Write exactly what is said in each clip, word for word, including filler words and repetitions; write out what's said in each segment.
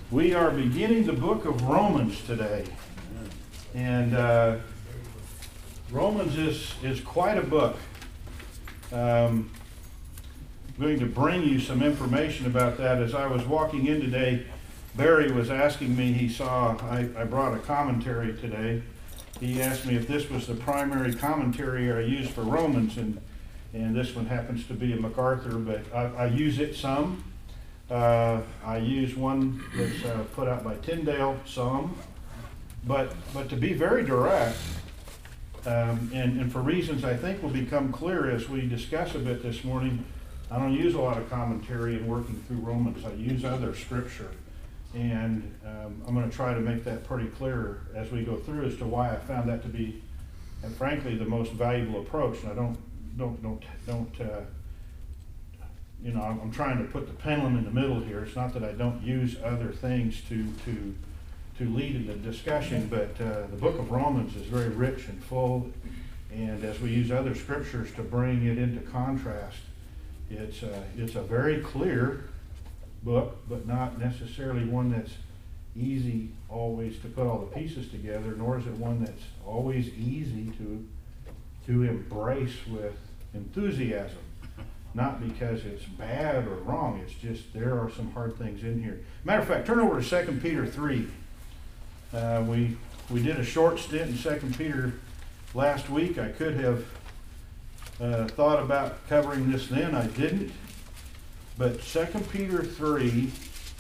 We are beginning the book of Romans today. And uh, Romans is, is quite a book. Um, I'm going to bring you some information about that. As I was walking in today, Barry was asking me, he saw, I, I brought a commentary today. He asked me if this was the primary commentary I use for Romans, and, and this one happens to be a MacArthur, but I, I use it some. Uh, I use one that's uh, put out by Tyndale some, but but to be very direct, um, and, and for reasons I think will become clear as we discuss a bit this morning, I don't use a lot of commentary in working through Romans. I use other scripture, and um, I'm going to try to make that pretty clear as we go through as to why I found that to be, and frankly, the most valuable approach. And I don't don't don't don't. Uh, You know, I'm, I'm trying to put the pendulum in the middle here. It's not that I don't use other things to to to lead in the discussion, but uh, the book of Romans is very rich and full, and as we use other scriptures to bring it into contrast, it's uh, it's a very clear book, but not necessarily one that's easy always to put all the pieces together, nor is it one that's always easy to to embrace with enthusiasm. Not because it's bad or wrong, it's just there are some hard things in here. Matter of fact, turn over to Second Peter three. Uh, we we did a short stint in Second Peter last week. I could have uh, thought about covering this then, I didn't. But Second Peter three,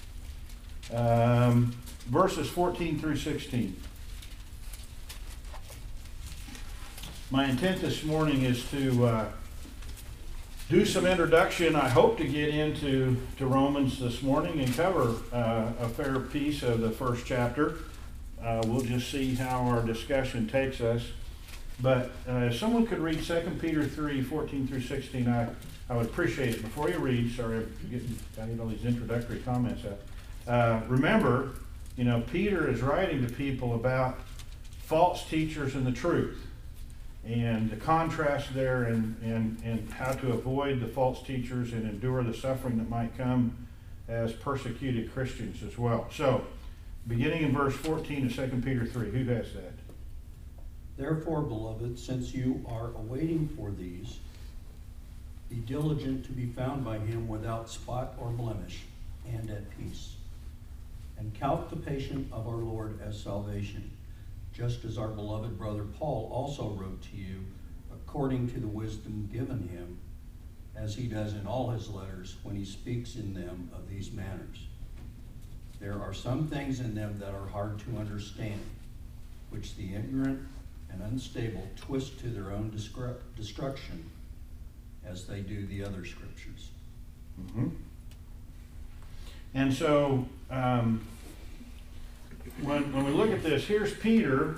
um, verses fourteen through sixteen. My intent this morning is to uh, do some introduction. I hope to get into to Romans this morning and cover uh, a fair piece of the first chapter. Uh, we'll just see how our discussion takes us. But uh, if someone could read Second Peter three, fourteen through sixteen, I, I would appreciate it. Before you read, sorry, I'm getting, I get all these introductory comments out. Uh, remember, you know, Peter is writing to people about false teachers and the truth, and the contrast there, and, and, and how to avoid the false teachers and endure the suffering that might come as persecuted Christians as well. So, beginning in verse fourteen of Second Peter three, who has that? Therefore, beloved, since you are awaiting for these, be diligent to be found by him without spot or blemish, and at peace. And count the patience of our Lord as salvation, just as our beloved brother Paul also wrote to you, according to the wisdom given him, as he does in all his letters when he speaks in them of these matters. There are some things in them that are hard to understand, which the ignorant and unstable twist to their own destruction, as they do the other scriptures. Mm-hmm. And so, um, When, when we look at this, here's Peter,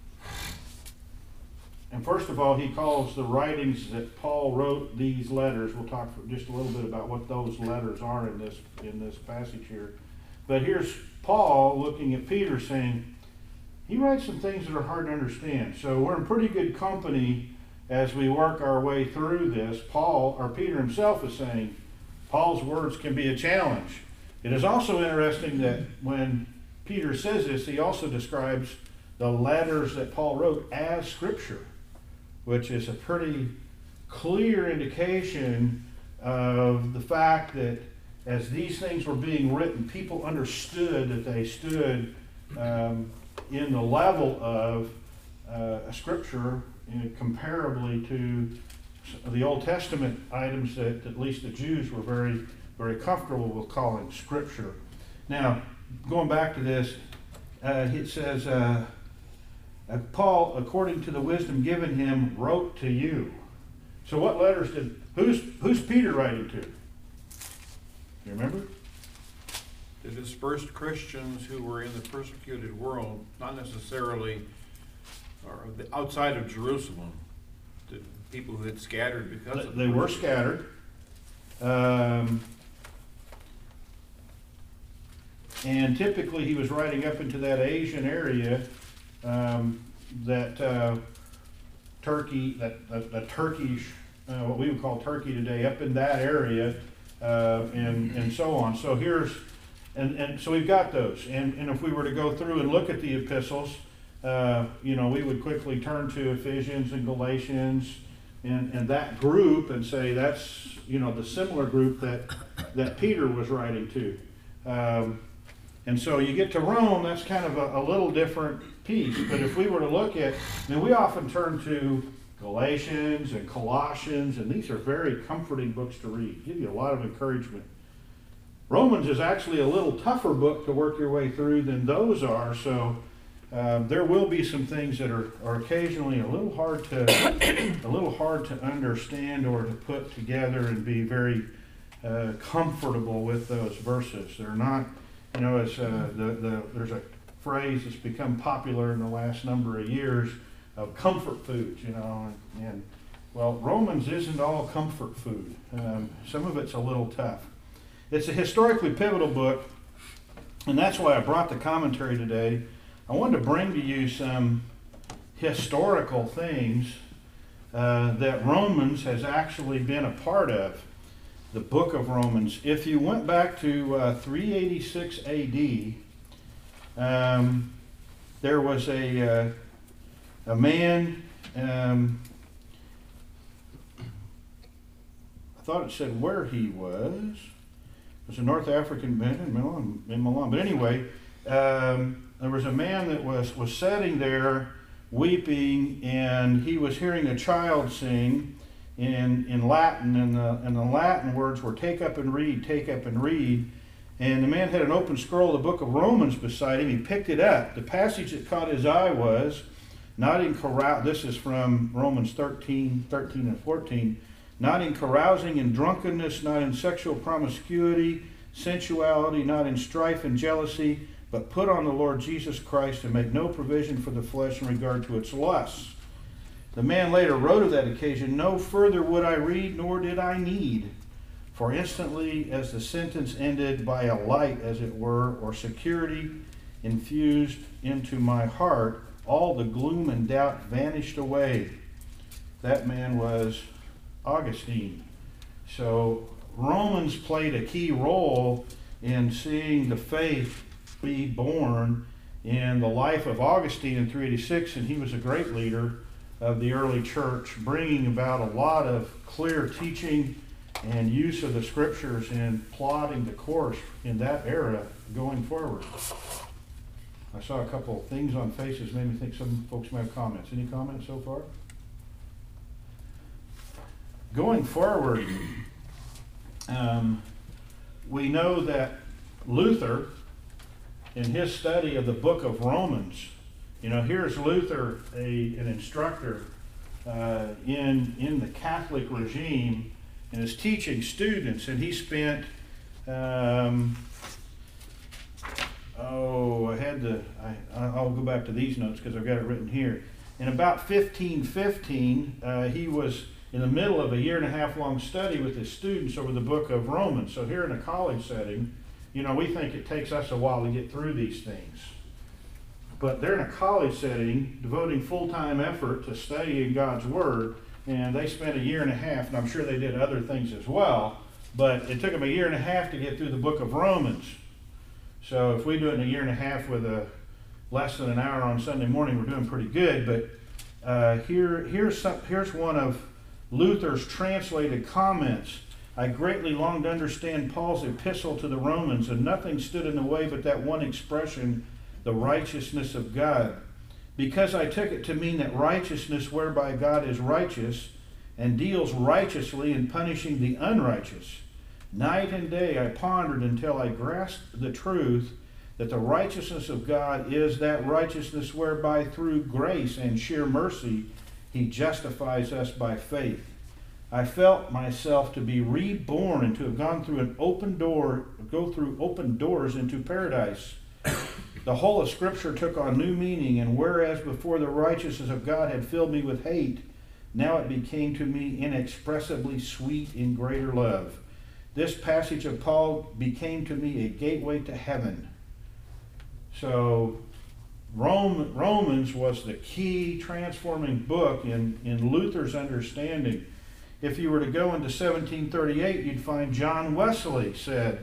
and first of all, he calls the writings that Paul wrote these letters. We'll talk for just a little bit about what those letters are in this in this passage here. But here's Paul looking at Peter saying, he writes some things that are hard to understand. So we're in pretty good company as we work our way through this. Paul, or Peter himself, is saying Paul's words can be a challenge. It is also interesting that when Peter says this, he also describes the letters that Paul wrote as scripture, which is a pretty clear indication of the fact that as these things were being written, people understood that they stood um, in the level of uh, a scripture, you know, comparably to the Old Testament items that at least the Jews were very, very comfortable with calling scripture. Now, going back to this, uh, it says, uh, uh, Paul, according to the wisdom given him, wrote to you. So what letters did, who's, who's Peter writing to? You remember? The dispersed Christians who were in the persecuted world, not necessarily or the outside of Jerusalem, the people who had scattered because of They were scattered. Um, And typically he was writing up into that Asian area, um, that uh, Turkey, that, that, that Turkish, uh, what we would call Turkey today, up in that area, uh, and, and so on. So here's and, and so we've got those. And, and if we were to go through and look at the epistles, uh, you know, we would quickly turn to Ephesians and Galatians and, and that group and say that's, you know, the similar group that, that Peter was writing to. Um, and so you get to Rome, that's kind of a, a little different piece. But if we were to look at, I mean, we often turn to Galatians and Colossians, and these are very comforting books to read, give you a lot of encouragement. Romans is actually a little tougher book to work your way through than those are, so um, there will be some things that are, are occasionally a little hard to a little hard to understand or to put together and be very uh, comfortable with those verses. They're not, you know, as uh, the, the there's a phrase that's become popular in the last number of years of comfort foods, you know, and, and well, Romans isn't all comfort food. Um, some of it's a little tough. It's a historically pivotal book, and that's why I brought the commentary today. I wanted to bring to you some historical things uh, that Romans has actually been a part of, the book of Romans. If you went back to uh, three eighty-six A D, um, there was a, uh, a man, um, I thought it said where he was. It was a North African man in Milan, in Milan. But anyway, um, there was a man that was, was sitting there weeping, and he was hearing a child sing in, in Latin, and the, and the Latin words were take up and read, take up and read. And the man had an open scroll of the book of Romans beside him. He picked it up. The passage that caught his eye was, not in carousing, this is from Romans thirteen, thirteen and fourteen, not in carousing and drunkenness, not in sexual promiscuity, sensuality, not in strife and jealousy, but put on the Lord Jesus Christ and make no provision for the flesh in regard to its lusts. The man later wrote of that occasion, no further would I read, nor did I need. For instantly as the sentence ended, by a light, as it were, or security infused into my heart, all the gloom and doubt vanished away. That man was Augustine. So Romans played a key role in seeing the faith be born in the life of Augustine in three eighty-six, and he was a great leader of the early church, bringing about a lot of clear teaching and use of the scriptures and plotting the course in that era going forward. I saw a couple of things on faces, made me think some folks may have comments. Any comments so far? Going forward, um, we know that Luther, in his study of the book of Romans, you know, here's Luther, a, an instructor uh, in, in the Catholic regime, and is teaching students, and he spent, um, oh, I had to, I, I'll go back to these notes because I've got it written here. In about fifteen fifteen, uh, he was in the middle of a year and a half long study with his students over the book of Romans. So here in a college setting, you know, we think it takes us a while to get through these things. But they're in a college setting, devoting full-time effort to studying God's Word, and they spent a year and a half, and I'm sure they did other things as well, but it took them a year and a half to get through the book of Romans. So if we do it in a year and a half with a less than an hour on Sunday morning, we're doing pretty good. But uh, here, here's, some, here's one of Luther's translated comments. I greatly longed to understand Paul's epistle to the Romans, and nothing stood in the way but that one expression, the righteousness of God. Because I took it to mean that righteousness whereby God is righteous and deals righteously in punishing the unrighteous. Night and day I pondered until I grasped the truth that the righteousness of God is that righteousness whereby through grace and sheer mercy he justifies us by faith. I felt myself to be reborn and to have gone through an open door, go through open doors into paradise. The whole of Scripture took on new meaning, and whereas before the righteousness of God had filled me with hate, now it became to me inexpressibly sweet in greater love. This passage of Paul became to me a gateway to heaven. So Rome, Romans was the key transforming book in, in Luther's understanding. If you were to go into seventeen thirty-eight, you'd find John Wesley said,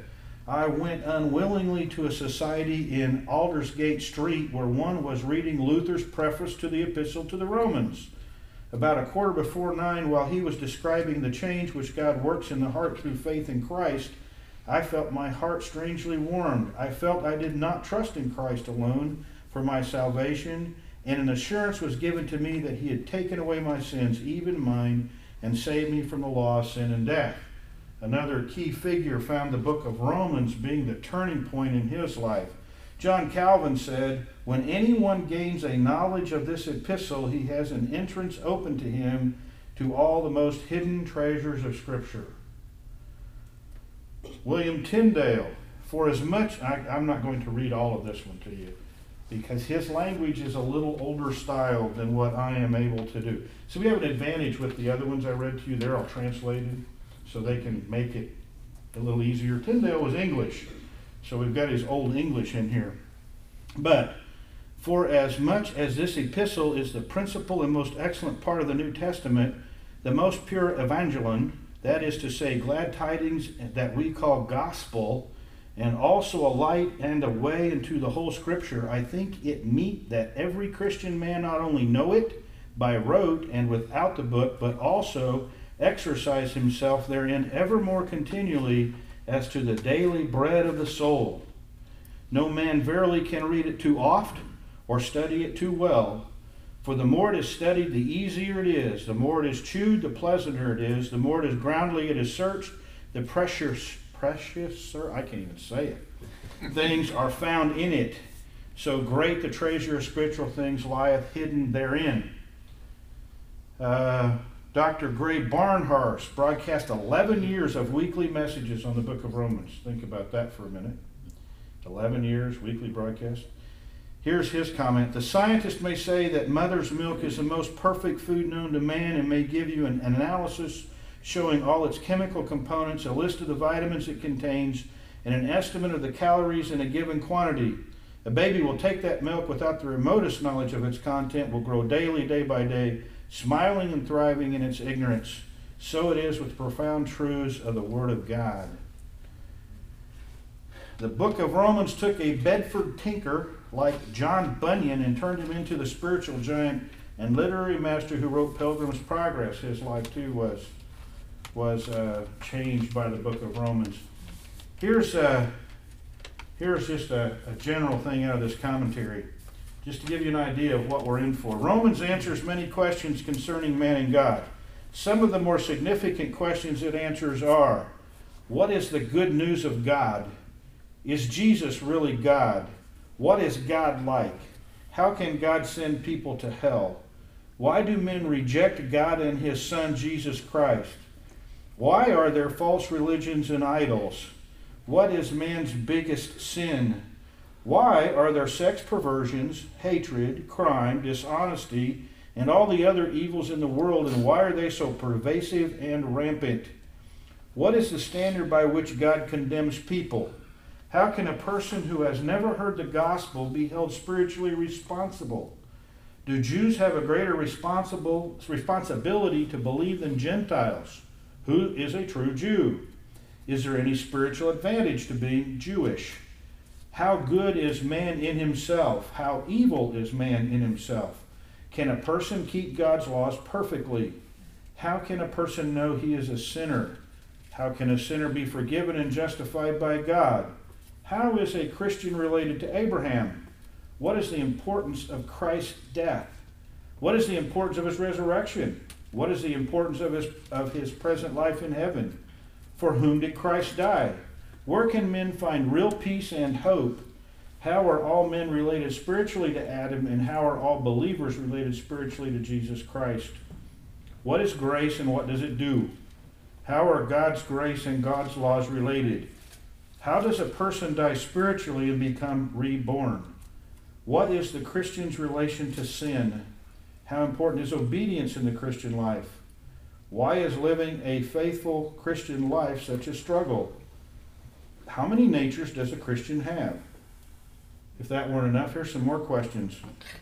I went unwillingly to a society in Aldersgate Street where one was reading Luther's preface to the Epistle to the Romans. About a quarter before nine, while he was describing the change which God works in the heart through faith in Christ, I felt my heart strangely warmed. I felt I did not trust in Christ alone for my salvation, and an assurance was given to me that he had taken away my sins, even mine, and saved me from the law of sin and death. Another key figure found the book of Romans being the turning point in his life. John Calvin said, "When anyone gains a knowledge of this epistle, he has an entrance open to him to all the most hidden treasures of Scripture." William Tyndale, for as much, I, I'm not going to read all of this one to you, because his language is a little older style than what I am able to do. So we have an advantage with the other ones I read to you. They're all translated, so they can make it a little easier. Tyndale was English, so we've got his old English in here. But for as much as this epistle is the principal and most excellent part of the New Testament, the most pure evangelion, that is to say, glad tidings that we call gospel, and also a light and a way into the whole Scripture, I think it meet that every Christian man not only know it by rote and without the book, but also exercise himself therein ever more continually as to the daily bread of the soul. No man verily can read it too oft or study it too well, for the more it is studied, the easier it is. The more it is chewed, the pleasanter it is. The more it is groundly it is searched, the precious, precious, sir, I can't even say it, things are found in it. So great the treasure of spiritual things lieth hidden therein. Uh, Doctor Gray Barnhurst broadcast eleven years of weekly messages on the book of Romans. Think about that for a minute. eleven years, weekly broadcast. Here's his comment. The scientist may say that mother's milk is the most perfect food known to man and may give you an analysis showing all its chemical components, a list of the vitamins it contains, and an estimate of the calories in a given quantity. A baby will take that milk without the remotest knowledge of its content, will grow daily, day by day, smiling and thriving in its ignorance. So it is with the profound truths of the Word of God. The book of Romans took a Bedford tinker like John Bunyan and turned him into the spiritual giant and literary master who wrote Pilgrim's Progress. His life too was, was uh, changed by the book of Romans. Here's, uh, here's just a, a general thing out of this commentary, just to give you an idea of what we're in for. Romans answers many questions concerning man and God. Some of the more significant questions it answers are, what is the good news of God? Is Jesus really God? What is God like? How can God send people to hell? Why do men reject God and His Son, Jesus Christ? Why are there false religions and idols? What is man's biggest sin? Why are there sex perversions, hatred, crime, dishonesty, and all the other evils in the world, and why are they so pervasive and rampant? What is the standard by which God condemns people? How can a person who has never heard the gospel be held spiritually responsible? Do Jews have a greater responsible responsibility to believe than Gentiles? Who is a true Jew? Is there any spiritual advantage to being Jewish? How good is man in himself? How evil is man in himself? Can a person keep God's laws perfectly? How can a person know he is a sinner? How can a sinner be forgiven and justified by God? How is a Christian related to Abraham? What is the importance of Christ's death? What is the importance of his resurrection? What is the importance of his, of his present life in heaven? For whom did Christ die? Where can men find real peace and hope? How are all men related spiritually to Adam, and how are all believers related spiritually to Jesus Christ? What is grace and what does it do? How are God's grace and God's laws related? How does a person die spiritually and become reborn? What is the Christian's relation to sin? How important is obedience in the Christian life? Why is living a faithful Christian life such a struggle? How many natures does a Christian have? If that weren't enough, here's some more questions.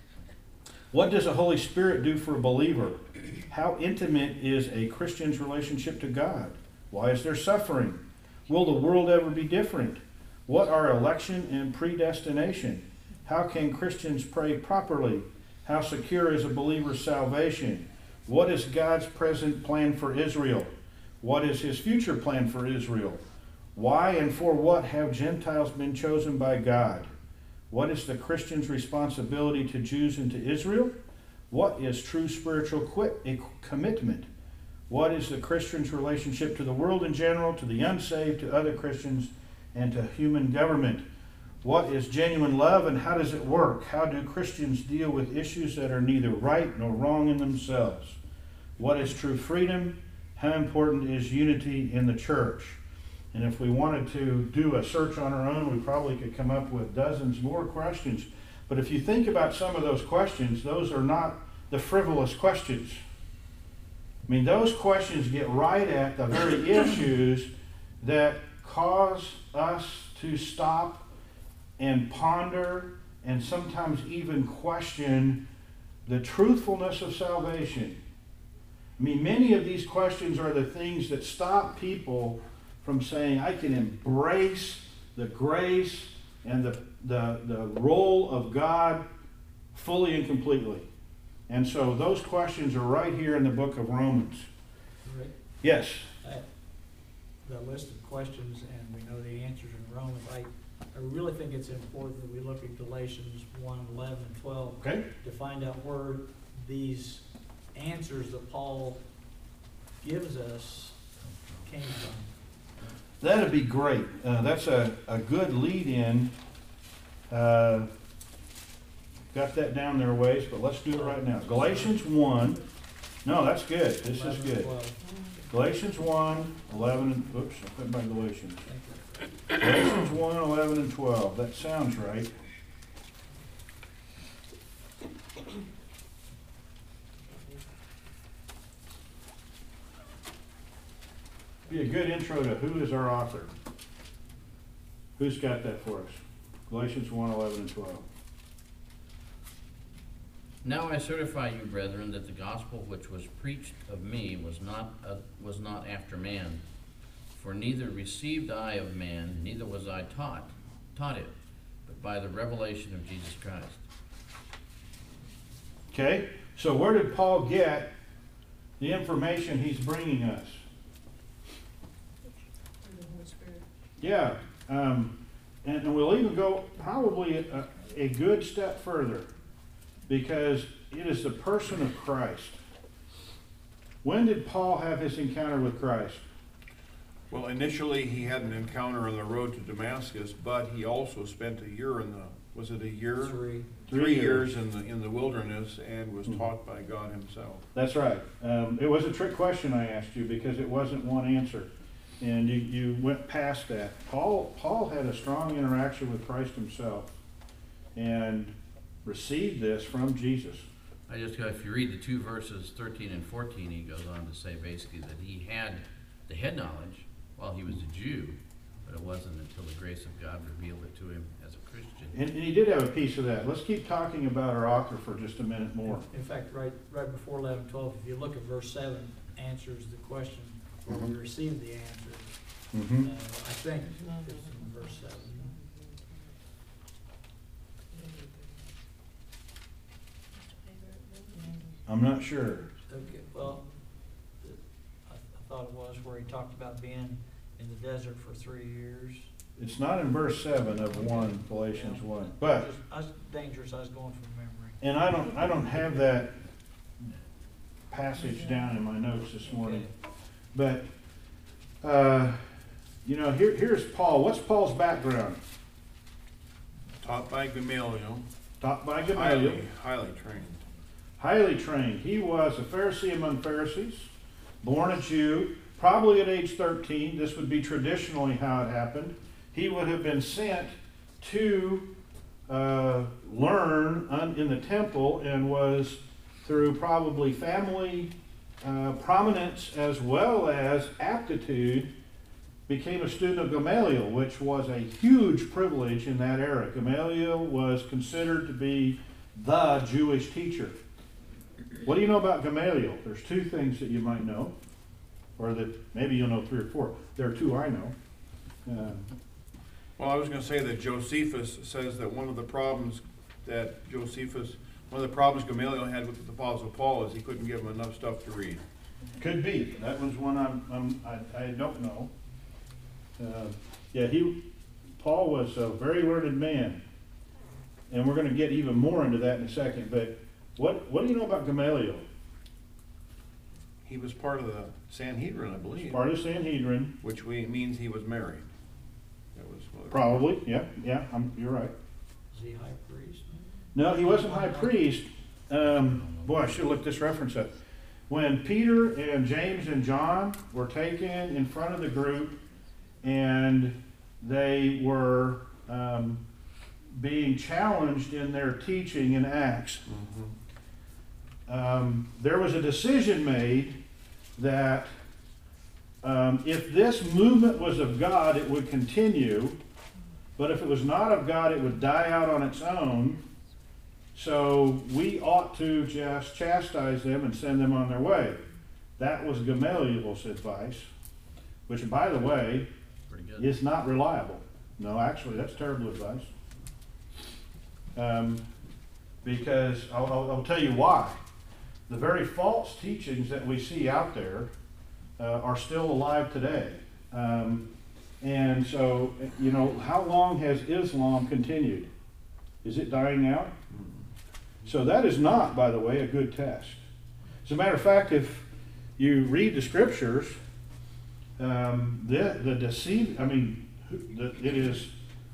What does the Holy Spirit do for a believer? How intimate is a Christian's relationship to God? Why is there suffering? Will the world ever be different? What are election and predestination? How can Christians pray properly? How secure is a believer's salvation? What is God's present plan for Israel? What is his future plan for Israel? Why and for what have Gentiles been chosen by God? What is the Christian's responsibility to Jews and to Israel? What is true spiritual quit, commitment? What is the Christian's relationship to the world in general, to the unsaved, to other Christians, and to human government? What is genuine love and how does it work? How do Christians deal with issues that are neither right nor wrong in themselves? What is true freedom? How important is unity in the church? And if we wanted to do a search on our own, we probably could come up with dozens more questions. But if you think about some of those questions, those are not the frivolous questions. I mean, those questions get right at the very issues that cause us to stop and ponder and sometimes even question the truthfulness of salvation. I mean, many of these questions are the things that stop people from saying, I can embrace the grace and the, the, the role of God fully and completely. And so those questions are right here in the book of Romans. Rick, Yes. that- the list of questions, and we know the answers in Romans, I, I really think it's important that we look at Galatians one, eleven, and twelve Okay. to find out where these answers that Paul gives us came from. That'd be great. Uh, that's a, a good lead-in. Uh, got that down there a ways, but let's do it right now. Galatians one. No, that's good. This is eleven and good. twelve. Galatians one, eleven, and, oops, I put by Galatians. Thank you. Galatians one, eleven, and twelve. That sounds right. Be a good intro to who is our author. Who's got that for us? Galatians one, eleven, and twelve. Now I certify you, brethren, that the gospel which was preached of me was not, uh, was not after man. For neither received I of man, neither was I taught, taught it, but by the revelation of Jesus Christ. Okay, so where did Paul get the information he's bringing us? Yeah, um, and, and we'll even go probably a, a good step further, because it is the person of Christ. When did Paul have his encounter with Christ? Well, initially, he had an encounter on the road to Damascus, but he also spent a year in the, was it a year? Three. Three Three years. years in the, in the wilderness and was Mhm. taught by God himself. That's right. Um, it was a trick question I asked you because it wasn't one answer. And you, you went past that. Paul, Paul had a strong interaction with Christ himself and received this from Jesus. I just, if you read the two verses, thirteen and fourteen, he goes on to say basically that he had the head knowledge while he was a Jew, but it wasn't until the grace of God revealed it to him as a Christian. And, and he did have a piece of that. Let's keep talking about our author for just a minute more. In fact, right, right before eleven, twelve, if you look at verse seven, answers the question where we Mhm. received the answer. Mm-hmm. Uh, I think it's in verse seven. I'm not sure. Okay, well, the- I, I thought it was where he talked about being in the desert for three years. It's not in verse seven of one, Galatians one. But, Just- I was dangerous, I was going from memory. and I don't, I don't have that passage down in my notes this morning. But, uh, you know, here, here's Paul. What's Paul's background? Taught by Gamaliel, Taught by Gamaliel. highly, highly trained. Highly trained. He was a Pharisee among Pharisees, born a Jew, probably at age thirteen. This would be traditionally how it happened. He would have been sent to uh, learn un, in the temple and was, through probably family uh, prominence as well as aptitude, became a student of Gamaliel, which was a huge privilege in that era. Gamaliel was considered to be the Jewish teacher. What do you know about Gamaliel? There's two things that you might know, or that maybe you'll know three or four. There are two I know. Uh, Well, I was gonna say that Josephus says that one of the problems that Josephus, one of the problems Gamaliel had with the Apostle Paul is he couldn't give him enough stuff to read. Could be. That was one I'm, I'm, I, I don't know. Uh, yeah, he, Paul was a very learned man. And we're gonna get even more into that in a second, but what, what do you know about Gamaliel? He was part of the Sanhedrin, I believe, Part of Sanhedrin, which we, means he was married. That was what- probably, yeah, yeah, I'm, you're right. Is he high priest? No, he wasn't high priest. Um, boy, I should have looked this reference up. When Peter and James and John were taken in front of the group and they were um, being challenged in their teaching in Acts, Mhm. um, there was a decision made that um, if this movement was of God, it would continue, but if it was not of God, it would die out on its own. So we ought to just chastise them and send them on their way. That was Gamaliel's advice, which, by the way, Pretty good. is not reliable. No, actually, that's terrible advice. Um, because I'll, I'll, I'll tell you why. The very false teachings that we see out there uh, are still alive today. Um, and so, you know, how long has Islam continued? Is it dying out? So that is not, by the way, a good test. As a matter of fact, if you read the scriptures, um, the, the deceit, I mean, the, it is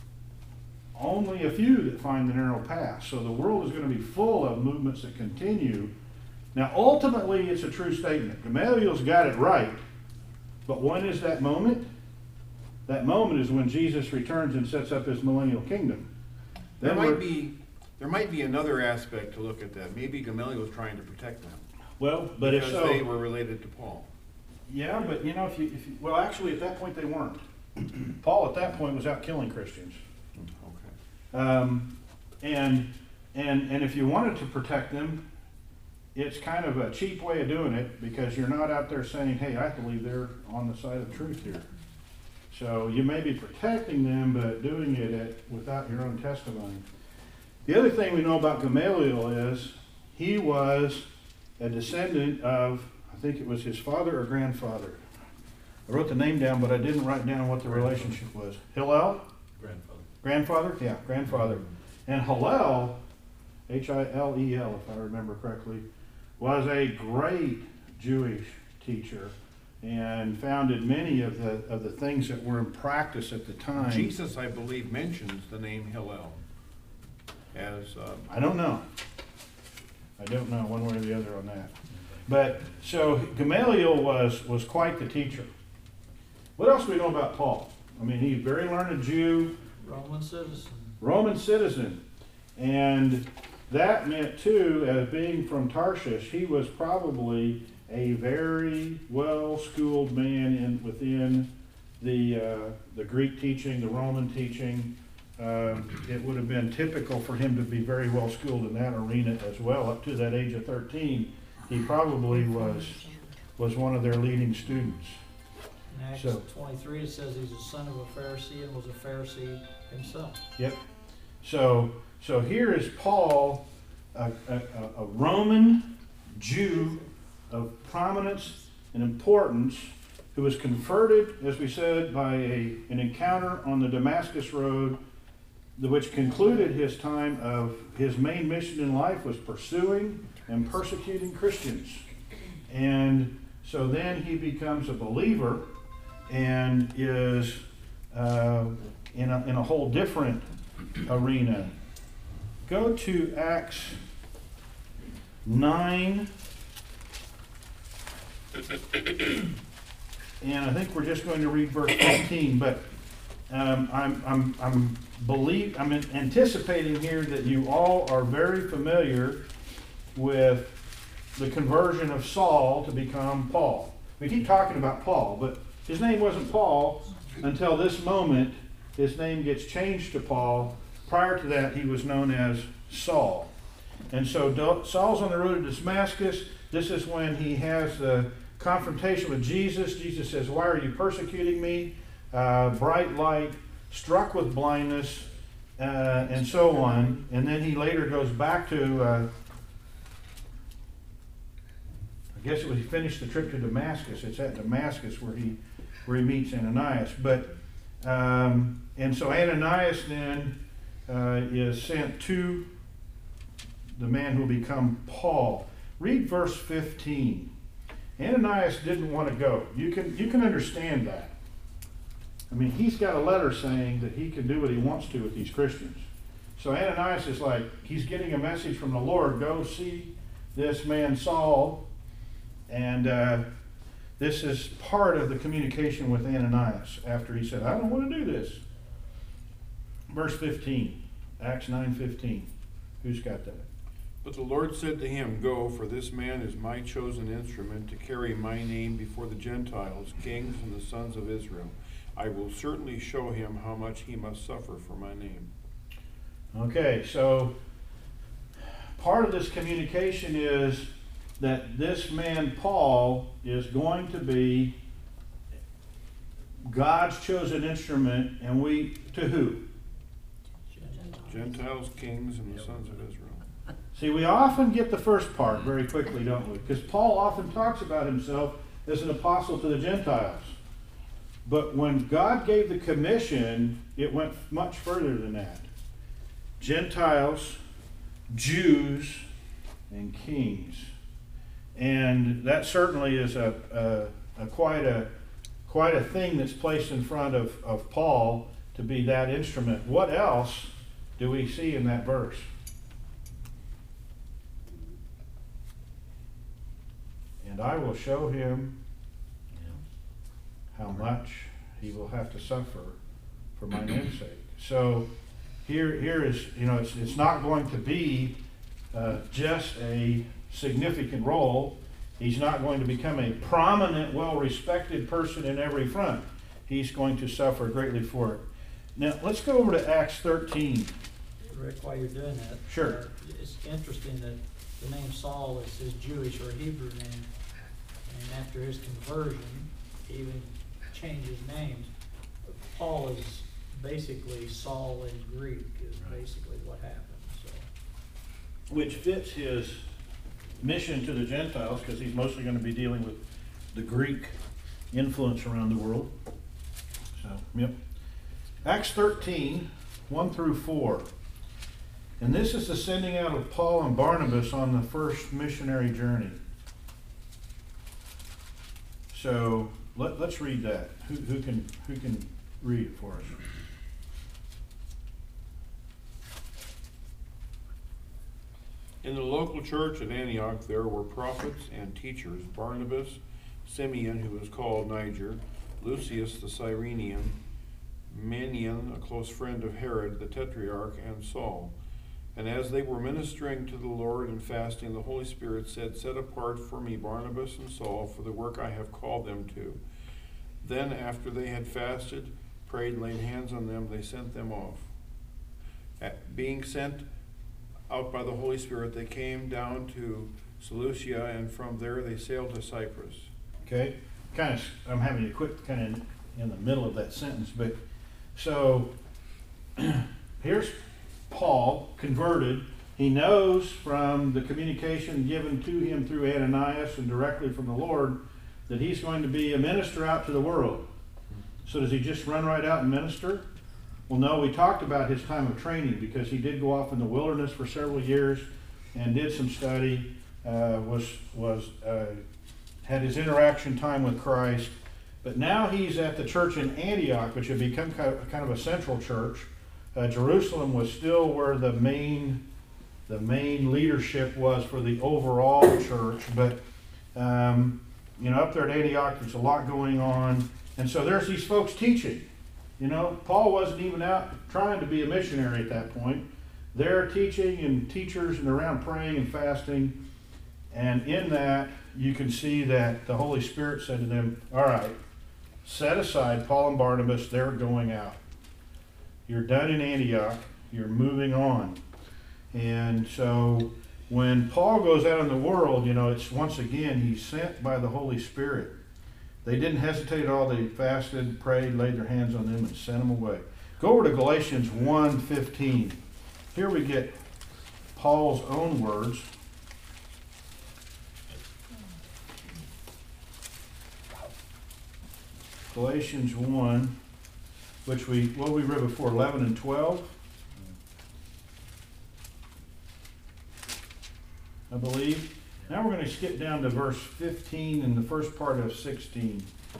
only a few that find the narrow path. So the world is going to be full of movements that continue. Now, ultimately, it's a true statement. Gamaliel's got it right. But when is that moment? That moment is when Jesus returns and sets up his millennial kingdom. There Then might we're- be, there might be another aspect to look at that. Maybe Gamaliel was trying to protect them. Well, but if Because so, they were related to Paul. yeah, but you know, if you, if you, well, actually, at that point they weren't. Paul at that point was out killing Christians. Okay. Um, and, and, and if you wanted to protect them, it's kind of a cheap way of doing it because you're not out there saying, hey, I believe they're on the side of truth here. So you may be protecting them, but doing it at, without your own testimony. The other thing we know about Gamaliel is he was a descendant of, I think it was his father or grandfather. I wrote the name down, but I didn't write down what the relationship was. Hillel? Grandfather. Grandfather? Yeah, grandfather. And Hillel, H I L E L if I remember correctly, was a great Jewish teacher and founded many of the of the things that were in practice at the time. Jesus, I believe, mentions the name Hillel as, um, I don't know. I don't know one way or the other on that. But so Gamaliel was was quite the teacher. What else do we know about Paul? I mean, he's a very learned Jew, Roman citizen. Roman citizen, and that meant too, as being from Tarshish, he was probably a very well-schooled man in within the uh, the Greek teaching, the Roman teaching. Uh, it would have been typical for him to be very well-schooled in that arena as well. Up to that age of thirteen, he probably was was one of their leading students. In Acts So- twenty-three, it says he's a son of a Pharisee and was a Pharisee himself. Yep. So so here is Paul, a, a, a Roman Jew of prominence and importance, who was converted, as we said, by a, an encounter on the Damascus Road, the- which concluded his time of his main mission in life was pursuing and persecuting Christians. And so then he becomes a believer and is uh, in, a, in a whole different arena. Go to Acts nine. And I think we're just going to read verse fifteen, but um, I'm, I'm, I'm, believe, I'm anticipating here that you all are very familiar with the conversion of Saul to become Paul. We keep talking about Paul, but his name wasn't Paul until this moment. His name gets changed to Paul. Prior to that, he was known as Saul. And so Saul's on the road to Damascus. This is when he has the confrontation with Jesus. Jesus says, why are you persecuting me? Uh, bright light struck with blindness, uh, and so on. And then he later goes back to, uh, I guess it was he finished the trip to Damascus. It's at Damascus where he where he meets Ananias. But um, and so Ananias then uh, is sent to the man who will become Paul. Read verse fifteen. Ananias didn't want to go. You can you can understand that. I mean, he's got a letter saying that he can do what he wants to with these Christians. So Ananias is like, he's getting a message from the Lord, go see this man Saul. And uh, this is part of the communication with Ananias after he said, I don't want to do this. Verse fifteen, Acts nine fifteen. Who's got that? But the Lord said to him, Go, for this man is my chosen instrument to carry my name before the Gentiles, kings, and the sons of Israel. I will certainly show him how much he must suffer for my name. Okay, so part of this communication is that this man Paul is going to be God's chosen instrument, and we, to who? Gentiles, kings, and the sons of Israel. See, we often get the first part very quickly, don't we? Because Paul often talks about himself as an apostle to the Gentiles. But when God gave the commission, it went much further than that. Gentiles, Jews, and kings. And that certainly is a, a, a quite a quite a thing that's placed in front of, of Paul to be that instrument. What else do we see in that verse? And I will show him how much he will have to suffer for my name's sake. So here, here is, you know, it's, it's not going to be uh, just a significant role. He's not going to become a prominent, well-respected person in every front. He's going to suffer greatly for it. Now, let's go over to Acts thirteen. Rick, while you're doing that. Sure. uh, It's interesting that the name Saul is his Jewish or Hebrew name. And after his conversion, he even changed his name. Paul is basically Saul in Greek, is basically what happened, so. Which fits his mission to the Gentiles, because he's mostly going to be dealing with the Greek influence around the world. So, yep. Acts thirteen, one through four. And this is the sending out of Paul and Barnabas on the first missionary journey. So let, let's read that. Who, who can who can read it for us? In the local church at Antioch there were prophets and teachers, Barnabas, Simeon, who was called Niger, Lucius the Cyrenian, Manaen, a close friend of Herod the Tetrarch, and Saul. And as they were ministering to the Lord and fasting, the Holy Spirit said, Set apart for me Barnabas and Saul for the work I have called them to. Then after they had fasted, prayed, laid hands on them, they sent them off. At being sent out by the Holy Spirit, they came down to Seleucia, and from there they sailed to Cyprus. Okay, kind of. I'm having to quit kind of in, in the middle of that sentence, but so here's Paul, converted. He knows from the communication given to him through Ananias and directly from the Lord that he's going to be a minister out to the world. So does he just run right out and minister? Well, no, we talked about his time of training, because he did go off in the wilderness for several years and did some study, uh, was, was, uh, had his interaction time with Christ. But now he's at the church in Antioch, which had become kind of a central church. Uh, Jerusalem was still where the main the main leadership was for the overall church, but um, you know, up there at Antioch, there's a lot going on, and so there's these folks teaching. You know, Paul wasn't even out trying to be a missionary at that point. They're teaching and teachers and around praying and fasting, and in that you can see that the Holy Spirit said to them, "All right, set aside Paul and Barnabas. They're going out. You're done in Antioch. You're moving on." And so when Paul goes out in the world, you know, it's once again, he's sent by the Holy Spirit. They didn't hesitate at all. They fasted, prayed, laid their hands on them, and sent them away. Go over to Galatians one fifteen. Here we get Paul's own words. Galatians one, which we, what we read before, eleven and twelve. I believe. Now we're going to skip down to verse fifteen and the first part of sixteen.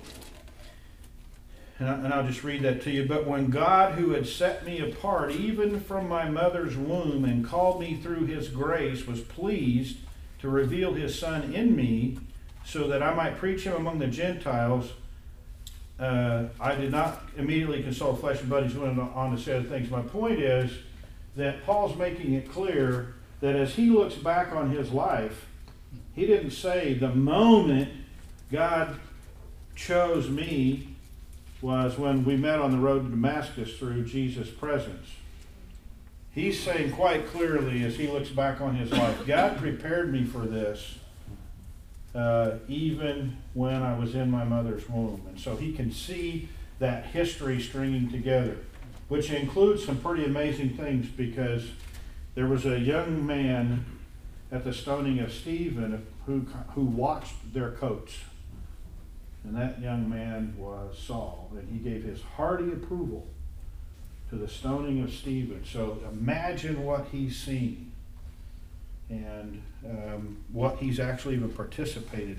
And, I, and I'll just read that to you. But when God, who had set me apart even from my mother's womb and called me through his grace, was pleased to reveal his Son in me so that I might preach him among the Gentiles, uh, I did not immediately consult flesh and blood. He's going on to say other things. My point is that Paul's making it clear that as he looks back on his life, he didn't say the moment God chose me was when we met on the road to Damascus through Jesus' presence. He's saying quite clearly as he looks back on his life, God prepared me for this uh, even when I was in my mother's womb. And so he can see that history stringing together, which includes some pretty amazing things, because there was a young man at the stoning of Stephen who, who watched their coats. And that young man was Saul, and he gave his hearty approval to the stoning of Stephen. So imagine what he's seen and um, what he's actually even participated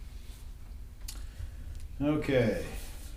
in. Okay.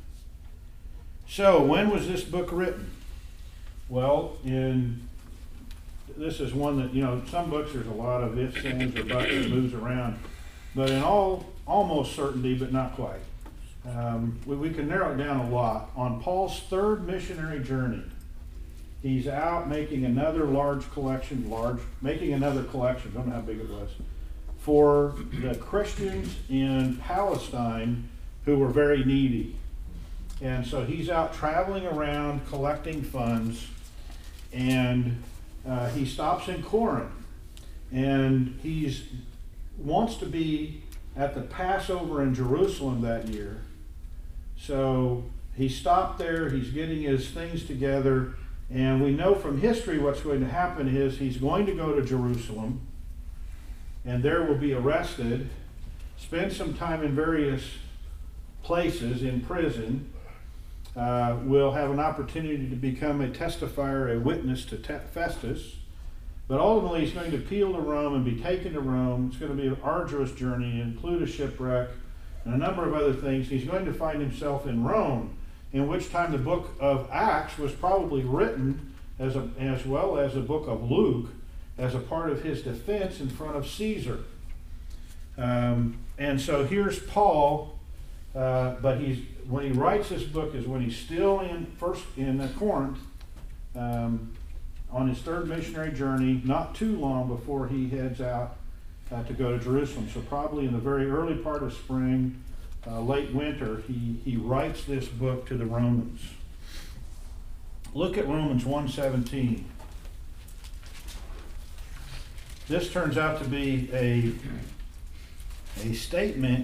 So when was this book written? Well, in this is one that, you know, some books there's a lot of ifs, ands, or buts that moves around. But in all almost certainty, but not quite. Um, we, we can narrow it down a lot. On Paul's third missionary journey, he's out making another large collection, large, making another collection, I don't know how big it was, for the Christians in Palestine who were very needy. And so he's out traveling around collecting funds, and uh, he stops in Corinth, and he's wants to be at the Passover in Jerusalem that year. So he stopped there, he's getting his things together, and we know from history what's going to happen is he's going to go to Jerusalem, and there will be arrested, spend some time in various places in prison, uh, will have an opportunity to become a testifier, a witness to Festus, but ultimately he's going to appeal to Rome and be taken to Rome. It's going to be an arduous journey, include a shipwreck and a number of other things. He's going to find himself in Rome, in which time the book of Acts was probably written as, a, as well as the book of Luke as a part of his defense in front of Caesar. Um, and so here's Paul, uh, but he's when he writes this book is when he's still in first in uh, Corinth, um, on his third missionary journey, not too long before he heads out uh, to go to Jerusalem. So probably in the very early part of spring, uh, late winter, he, he writes this book to the Romans. Look at Romans one seventeen. This turns out to be a, a statement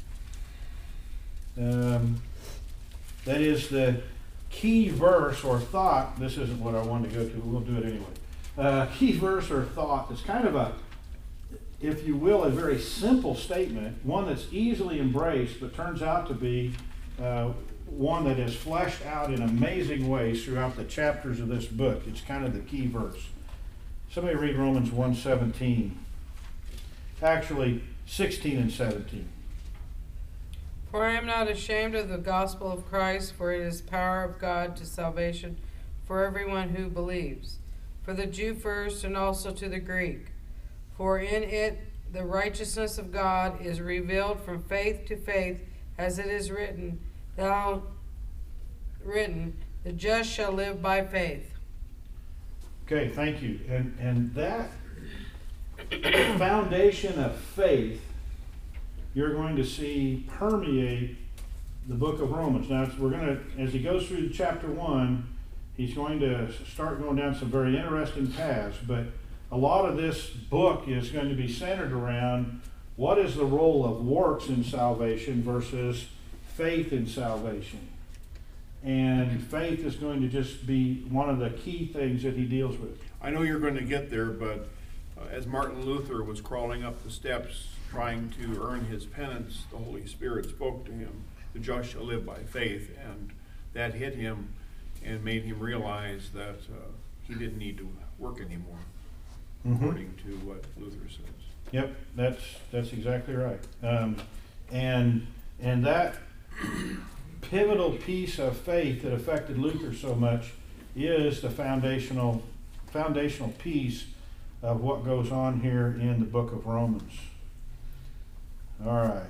um, that is the key verse or thought. This isn't what I wanted to go to, we'll do it anyway. Uh, key verse or thought is kind of a, if you will, a very simple statement, one that's easily embraced, but turns out to be uh, one that is fleshed out in amazing ways throughout the chapters of this book. It's kind of the key verse. Somebody read Romans one seventeen. Actually, sixteen and seventeen. For I am not ashamed of the gospel of Christ, for it is power of God to salvation for everyone who believes, for the Jew first and also to the Greek. For in it the righteousness of God is revealed from faith to faith, as it is written, thou written, the just shall live by faith. Okay, thank you. And and that foundation of faith you're going to see permeate the book of Romans. Now, we're going to, as he goes through chapter one, he's going to start going down some very interesting paths, but a lot of this book is going to be centered around what is the role of works in salvation versus faith in salvation. and faith is going to just be one of the key things that he deals with. I know you're going to get there, but uh, as Martin Luther was crawling up the steps trying to earn his penance, the Holy Spirit spoke to him, the just shall live by faith, and that hit him and made him realize that uh, he didn't need to work anymore, Mhm. according to what Luther says. Yep, that's that's exactly right. Um, and and that pivotal piece of faith that affected Luther so much is the foundational foundational piece of what goes on here in the book of Romans. All right.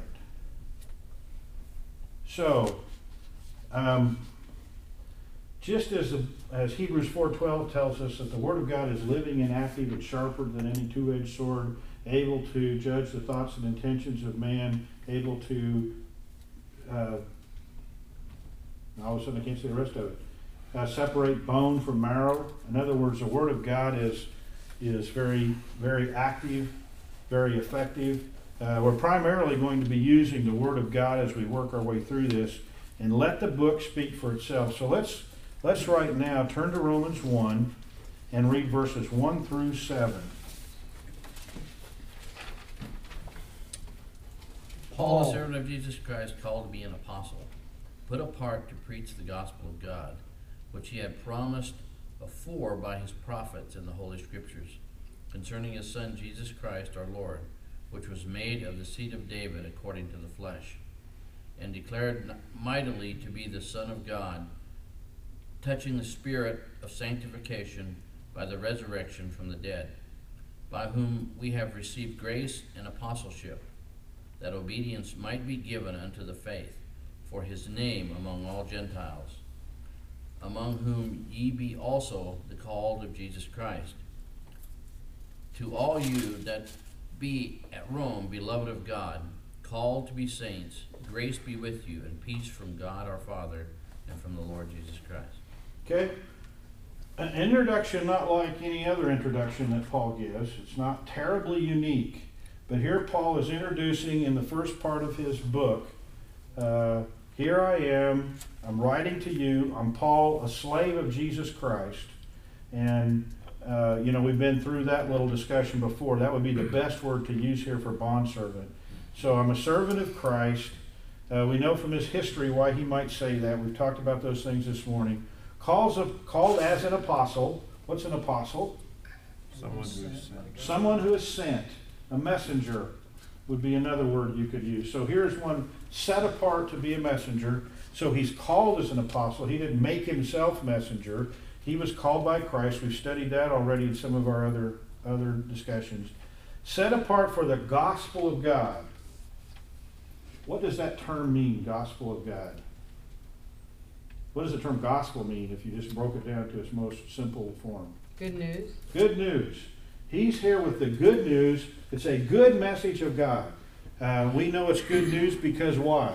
So, um, just as the, as Hebrews four twelve tells us that the Word of God is living and active and sharper than any two-edged sword, able to judge the thoughts and intentions of man, able to, uh, all of a sudden I can't say the rest of it, uh, separate bone from marrow. In other words, the Word of God is is very, very active, very effective. Uh, we're primarily going to be using the Word of God as we work our way through this, and let the book speak for itself. So let's let's right now turn to Romans one and read verses one through seven. Paul, a Paul, servant of Jesus Christ, called to be an apostle, put apart to preach the gospel of God, which he had promised before by his prophets in the Holy Scriptures, concerning his Son Jesus Christ our Lord, which was made of the seed of David according to the flesh, and declared mightily to be the Son of God, touching the spirit of sanctification by the resurrection from the dead, by whom we have received grace and apostleship, that obedience might be given unto the faith, for his name among all Gentiles, among whom ye be also the called of Jesus Christ. To all you that be at Rome, beloved of God, called to be saints, grace be with you, and peace from God our Father and from the Lord Jesus Christ. Okay? An introduction not like any other introduction that Paul gives. It's not terribly unique. But here Paul is introducing in the first part of his book, uh, here I am, I'm writing to you, I'm Paul, a slave of Jesus Christ. And, uh, you know, we've been through that little discussion before. That would be the best word to use here for bondservant. So I'm a servant of Christ. Uh, we know from his history why he might say that. We've talked about those things this morning. Calls a, called as an apostle. What's an apostle? Someone who's sent. Someone who is sent. A messenger would be another word you could use. So here's one set apart to be a messenger. So he's called as an apostle. He didn't make himself messenger. He was called by Christ. We've studied that already in some of our other, other discussions. Set apart for the gospel of God. What does that term mean, gospel of God? What does the term gospel mean if you just broke it down to its most simple form? Good news. Good news. He's here with the good news. It's a good message of God. Uh, we know it's good news because why?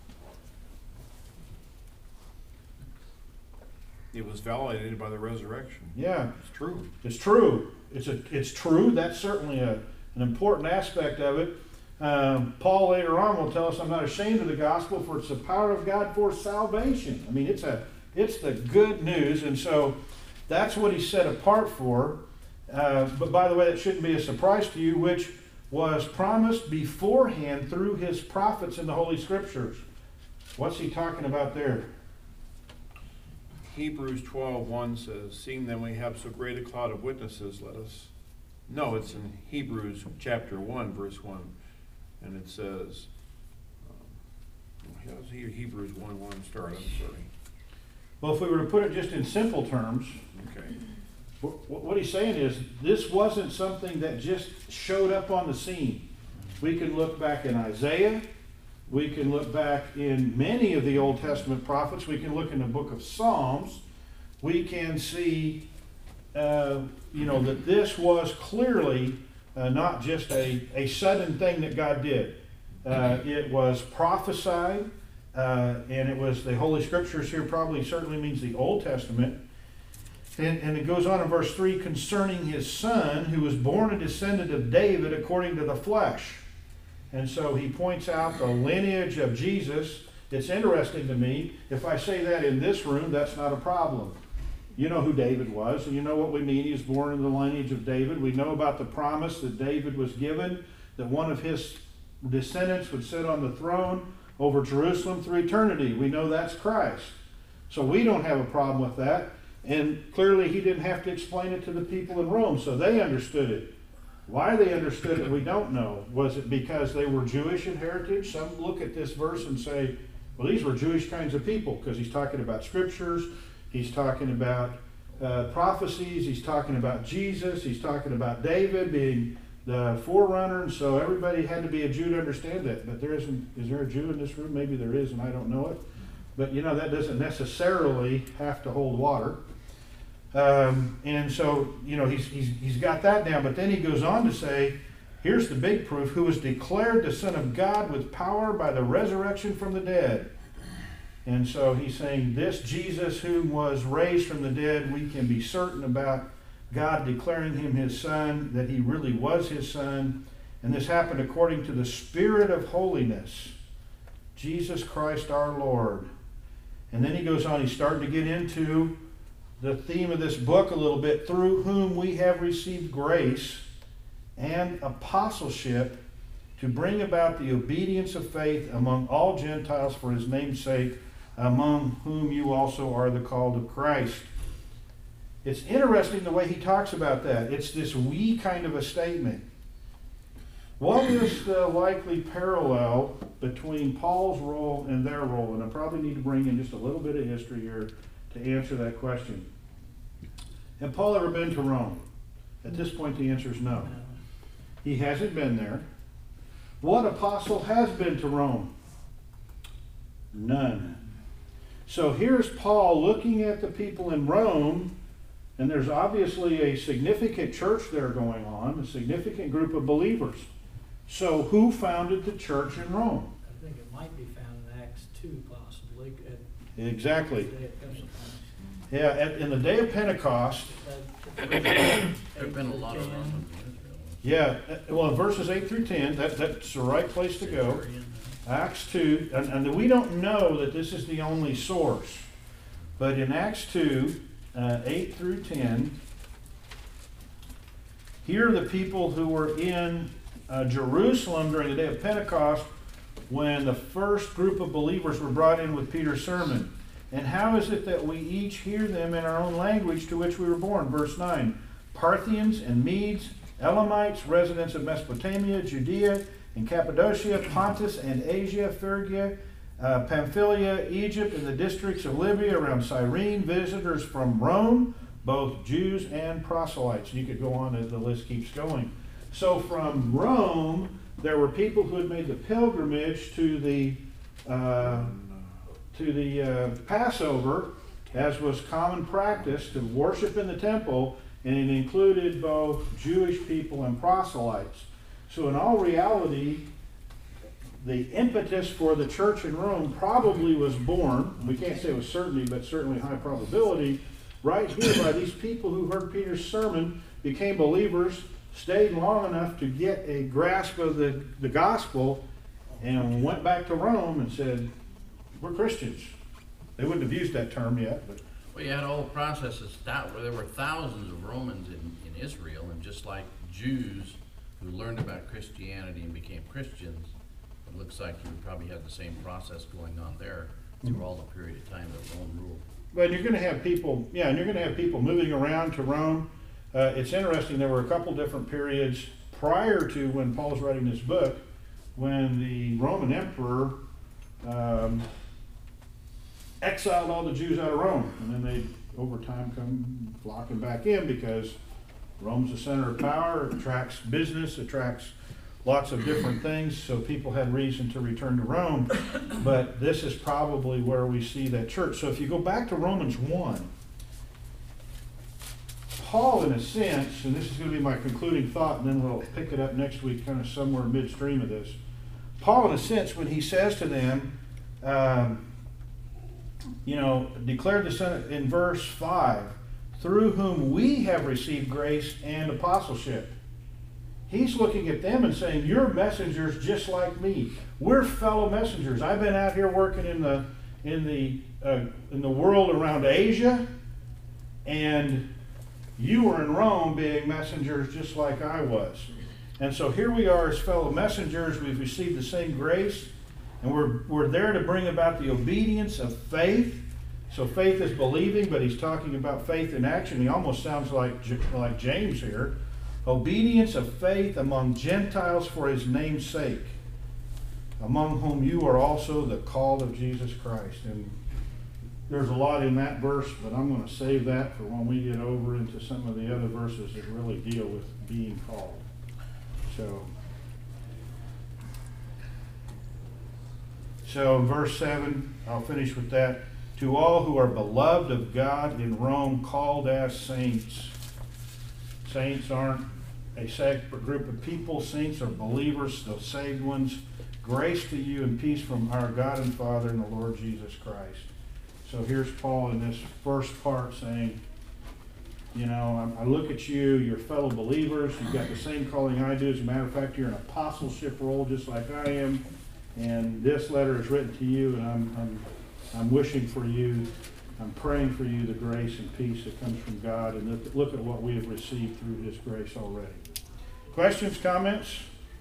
It was validated by the resurrection. Yeah, It's true. it's true. It's a, it's true. That's certainly a, an important aspect of it. Um, Paul later on will tell us, I'm not ashamed of the gospel, for it's the power of God for salvation. I mean, it's a it's the good news, and so that's what he's set apart for. Uh, but by the way, that shouldn't be a surprise to you, which was promised beforehand through his prophets in the Holy Scriptures. What's he talking about there? Hebrews twelve one says, seeing then we have so great a cloud of witnesses, let us... No, it's in Hebrews chapter one, verse one. And it says... Um, how does He- Hebrews one one start? I'm sorry. Well, if we were to put it just in simple terms, Okay. wh- what he's saying is this wasn't something that just showed up on the scene. We can look back in Isaiah. We can look back in many of the Old Testament prophets. We can look in the book of Psalms. We can see, uh, you know, that this was clearly uh, not just a, a sudden thing that God did. Uh, it was prophesied, uh, and it was the Holy Scriptures here probably certainly means the Old Testament. And, and it goes on in verse three, concerning his Son, who was born a descendant of David according to the flesh. And so he points out the lineage of Jesus It's interesting to me, if I say that in this room, that's not a problem. You know who David was, and you know what we mean. He was born in the lineage of David. We know about the promise that David was given, that one of his descendants would sit on the throne over Jerusalem through eternity. We know that's Christ. So we don't have a problem with that. And clearly he didn't have to explain it to the people in Rome, so they understood it. Why they understood it, we don't know. Was it because they were Jewish in heritage? Some look at this verse and say, well, these were Jewish kinds of people, because he's talking about scriptures, he's talking about uh, prophecies, he's talking about Jesus, he's talking about David being the forerunner, and so everybody had to be a Jew to understand that. But there isn't, is there a Jew in this room? Maybe there is, and I don't know it. But you know, that doesn't necessarily have to hold water. Um, and so, you know, he's, he's, he's got that down, but then he goes on to say, here's the big proof, who was declared the Son of God with power by the resurrection from the dead. And so he's saying this Jesus who was raised from the dead, we can be certain about God declaring him his son, that he really was his son. And this happened according to the Spirit of holiness, Jesus Christ our Lord. And then he goes on, he's starting to get into the theme of this book a little bit, through whom we have received grace and apostleship to bring about the obedience of faith among all Gentiles for his name's sake, among whom you also are the called of Christ. It's interesting the way he talks about that. It's this we kind of a statement. What is the likely parallel between Paul's role and their role? And I probably need to bring in just a little bit of history here to answer that question. Had Paul ever been to Rome? At this point, the answer is no. He hasn't been there. What apostle has been to Rome? None. So here's Paul looking at the people in Rome, and there's obviously a significant church there going on, a significant group of believers. So who founded the church in Rome? I think it might be found in Acts two, possibly. At Exactly. the day of Pentecost. Yeah, at, in the day of Pentecost, That- There have been a lot of Romans in Israel. yeah, uh, well, in verses eight through ten, that, that's the right place to go. Acts two, and, and we don't know that this is the only source, but in Acts two, uh, eight through ten, here are the people who were in uh, Jerusalem during the day of Pentecost when the first group of believers were brought in with Peter's sermon. And how is it that we each hear them in our own language to which we were born? Verse nine, Parthians and Medes, Elamites, residents of Mesopotamia, Judea, and Cappadocia, Pontus and Asia, Phrygia, uh, Pamphylia, Egypt, and the districts of Libya around Cyrene, visitors from Rome, both Jews and proselytes. You could go on as the list keeps going. So from Rome, there were people who had made the pilgrimage to the uh, to the uh, Passover, as was common practice, to worship in the temple, and it included both Jewish people and proselytes. So in all reality, the impetus for the church in Rome probably was born, we can't say with certainty, but certainly high probability, right here by these people who heard Peter's sermon, became believers, stayed long enough to get a grasp of the, the gospel, and went back to Rome and said, we're Christians. They wouldn't have used that term yet, but Well, you had a whole process of stout where there were thousands of Romans in, in Israel, and just like Jews who learned about Christianity and became Christians, it looks like you would probably have the same process going on there through all the period of time that Rome ruled. But you're going to have people, yeah, and you're going to have people moving around to Rome. Uh, it's interesting, there were a couple different periods prior to when Paul's writing this book, when the Roman emperor um, exiled all the Jews out of Rome. And then they, over time, come flocking back in because Rome's the center of power, it attracts business, attracts lots of different things, so people had reason to return to Rome. But this is probably where we see that church. So if you go back to Romans one, Paul, in a sense, and this is going to be my concluding thought, and then we'll pick it up next week, kind of somewhere midstream of this. Paul, in a sense, when he says to them, um, you know, declared the Son in verse five, through whom we have received grace and apostleship. He's looking at them and saying, you're messengers just like me. We're fellow messengers. I've been out here working in the in the uh, in the world around Asia, and you were in Rome being messengers just like I was. And so here we are as fellow messengers. We've received the same grace, and we're we're there to bring about the obedience of faith. So faith is believing, but he's talking about faith in action. He almost sounds like like James here. Obedience of faith among Gentiles for his name's sake, among whom you are also the called of Jesus Christ. And there's a lot in that verse, but I'm going to save that for when we get over into some of the other verses that really deal with being called. So, so in verse seven, I'll finish with that. To all who are beloved of God in Rome, called as saints. Saints aren't a separate group of people. Saints are believers, the saved ones. Grace to you and peace from our God and Father and the Lord Jesus Christ. So here's Paul in this first part saying, you know, I, I look at you, you're fellow believers, you've got the same calling I do. As a matter of fact, you're in apostleship role just like I am. And this letter is written to you, and I'm, I'm, I'm wishing for you, I'm praying for you the grace and peace that comes from God. And look, look at what we have received through his grace already. Questions, comments?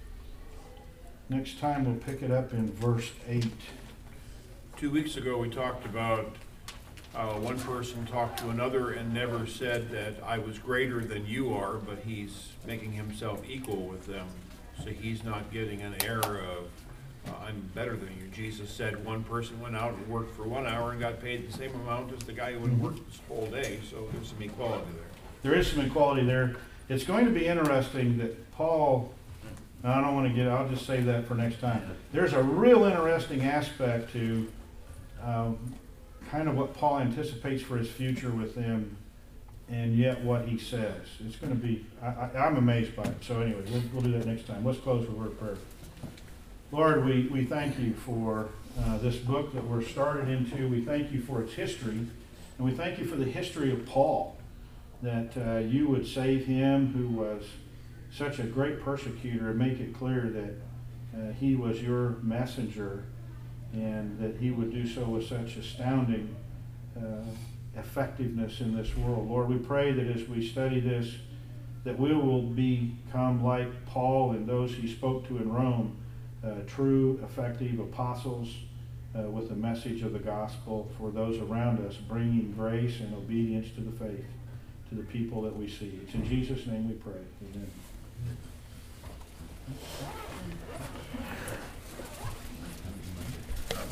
Next time we'll pick it up in verse eight. Two weeks ago, we talked about uh, one person talked to another and never said that I was greater than you are, but he's making himself equal with them. So he's not getting an air of, uh, I'm better than you. Jesus said one person went out and worked for one hour and got paid the same amount as the guy who would have worked this whole day. So there's some equality there. There is some equality there. It's going to be interesting that Paul, I don't want to get, I'll just save that for next time. There's a real interesting aspect to um, kind of what Paul anticipates for his future with them, and yet what he says. It's going to be, I, I, I'm amazed by it. So anyway, we'll, we'll do that next time. Let's close with a word of prayer. Lord, we, we thank you for uh, this book that we're started into. We thank you for its history, and we thank you for the history of Paul, that uh, you would save him who was such a great persecutor and make it clear that uh, he was your messenger, and that he would do so with such astounding uh, effectiveness in this world. Lord, we pray that as we study this, that we will become like Paul and those he spoke to in Rome, uh, true, effective apostles uh, with the message of the gospel for those around us, bringing grace and obedience to the faith to the people that we see. It's in Jesus' name we pray. Amen.